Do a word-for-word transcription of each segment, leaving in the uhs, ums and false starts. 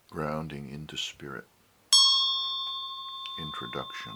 Grounding into Spirit. Introduction.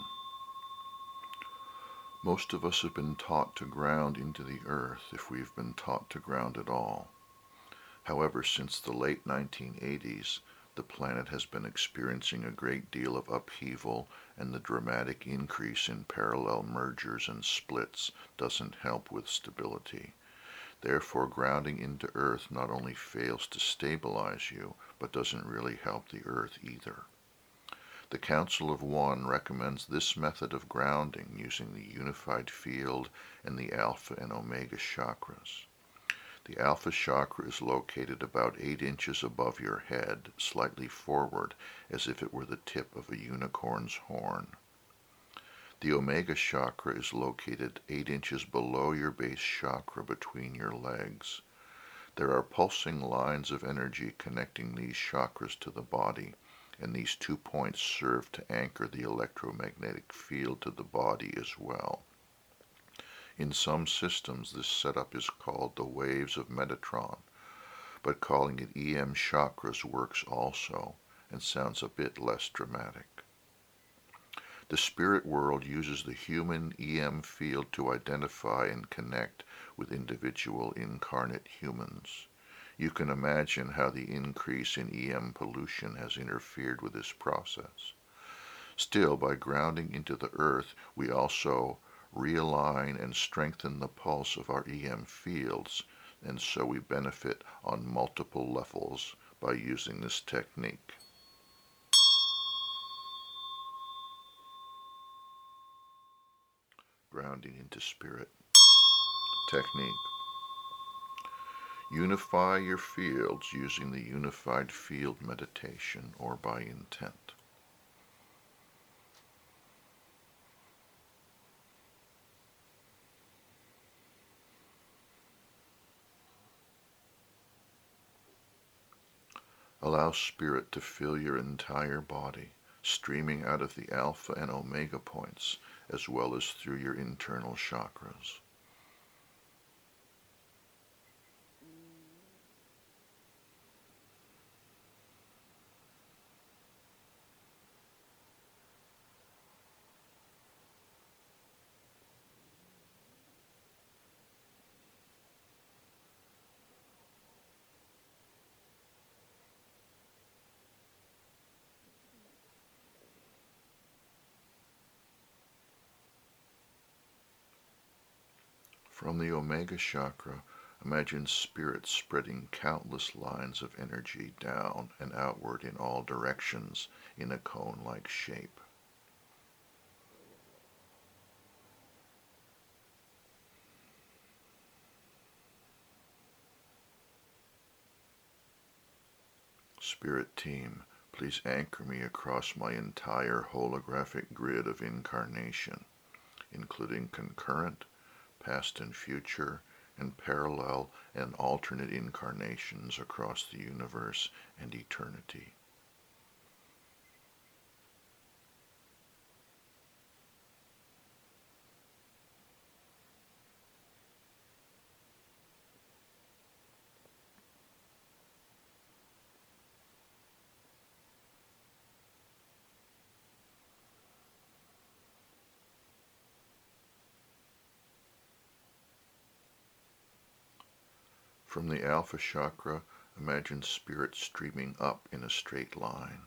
Most of us have been taught to ground into the earth, if we've been taught to ground at all. However, since the late nineteen eighties, the planet has been experiencing a great deal of upheaval, and the dramatic increase in parallel mergers and splits doesn't help with stability. Therefore, grounding into Earth not only fails to stabilize you, but doesn't really help the Earth either. The Council of One recommends this method of grounding using the unified field and the Alpha and Omega chakras. The Alpha chakra is located about eight inches above your head, slightly forward, as if it were the tip of a unicorn's horn. The Omega chakra is located eight inches below your base chakra between your legs. There are pulsing lines of energy connecting these chakras to the body, and these two points serve to anchor the electromagnetic field to the body as well. In some systems, this setup is called the waves of Metatron, but calling it E M chakras works also and sounds a bit less dramatic. The spirit world uses the human E M field to identify and connect with individual incarnate humans. You can imagine how the increase in E M pollution has interfered with this process. Still, by grounding into the earth, we also realign and strengthen the pulse of our E M fields, and so we benefit on multiple levels by using this technique. Grounding into Spirit. Technique. Unify your fields using the unified field meditation or by intent. Allow Spirit to fill your entire body, streaming out of the Alpha and Omega points, as well as through your internal chakras. From the Omega chakra, imagine Spirit spreading countless lines of energy down and outward in all directions in a cone-like shape. Spirit team, please anchor me across my entire holographic grid of incarnation, including concurrent, past and future, and parallel and alternate incarnations across the universe and eternity. From the Alpha chakra, imagine Spirit streaming up in a straight line.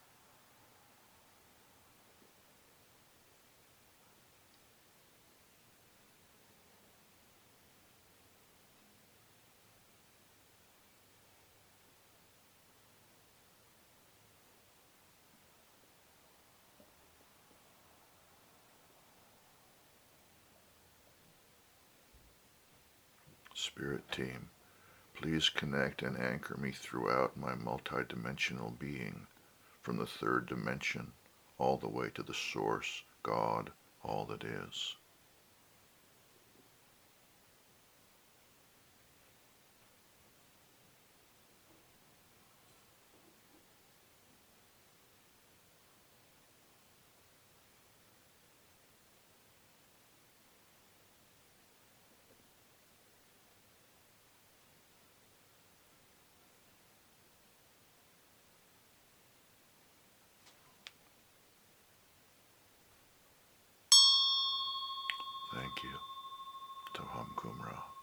Spirit team, please connect and anchor me throughout my multidimensional being, from the third dimension all the way to the source, God, all that is. Thank you. Toham Kumra.